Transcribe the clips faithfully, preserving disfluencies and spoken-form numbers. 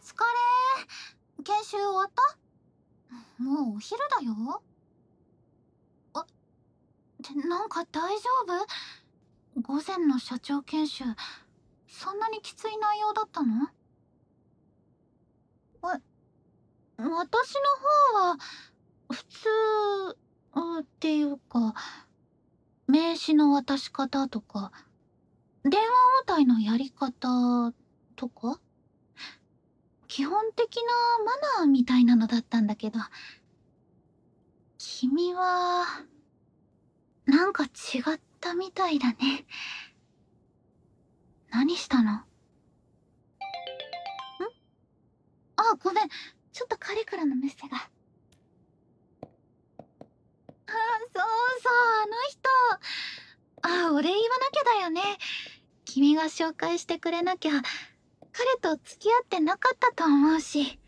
疲れ。研修終わった？もうお昼だよ。あ、ってなんか大丈夫？午前の社長研修、そんなにきつい内容だったの？え、私の方は、普通、うっていうか、名刺の渡し方とか、電話応対のやり方とか、基本的なマナーみたいなのだったんだけど、君は、なんか違ったみたいだね。何したの？ん？あ、ごめん。ちょっと彼からのメッセが。あ、そうそう、あの人。あ、お礼言わなきゃだよね。君が紹介してくれなきゃ、彼と付き合ってなかったと思うし。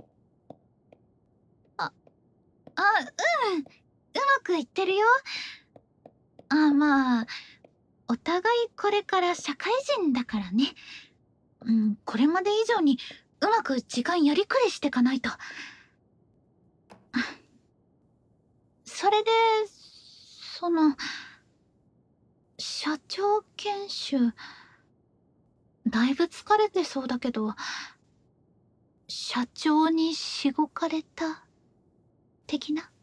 あ、あ、うん。うまくいってるよ。あ、まあ、お互いこれから社会人だからね。うん、これまで以上にうまく時間やりくりしてかないと。それで、その、社長研修、だいぶ疲れてそうだけど、社長にしごかれた、的な？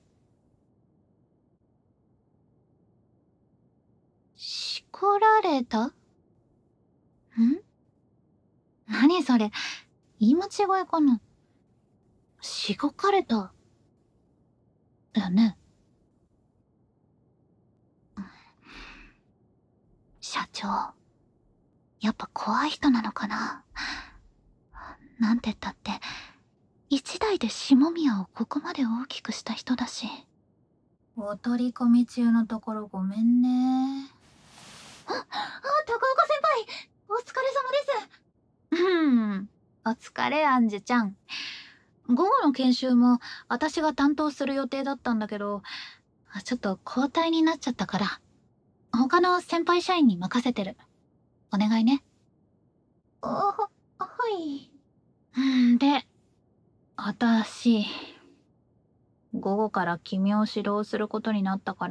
しこられた？ん？何それ、言い間違いかな？しごかれた。だね。社長、やっぱ怖い人なのかな？なんて言ったって、一代で下宮をここまで大きくした人だし。お取り込み中のところごめんね。あ、あ、高岡先輩、お疲れ様です。うん、お疲れ、アンジュちゃん。午後の研修も私が担当する予定だったんだけど、ちょっと交代になっちゃったから、他の先輩社員に任せてる。お願いね。あ、は、はい。んで、私、午後から君を指導することになったから。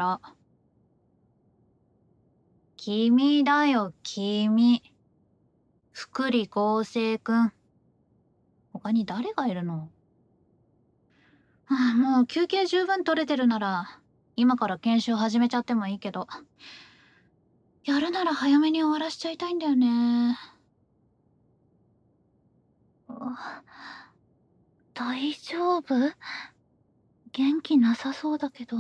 君だよ、君。福利厚生くん。他に誰がいるの？はあ、もう休憩十分取れてるなら、今から研修始めちゃってもいいけど。やるなら早めに終わらしちゃいたいんだよね。あ、大丈夫？元気なさそうだけど。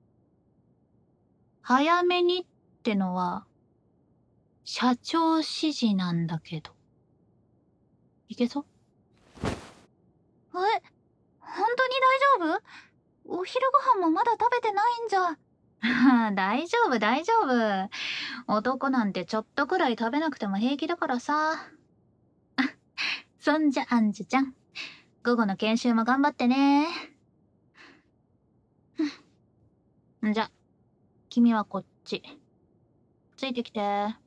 早めにってのは、社長指示なんだけど。いけそう？え、本当に大丈夫？お昼ご飯もまだ食べてないんじゃ。大丈夫大丈夫。男なんてちょっとくらい食べなくても平気だからさ。あ、そんじゃアンジュちゃん、午後の研修も頑張ってね。んじゃ、君はこっち。ついてきて。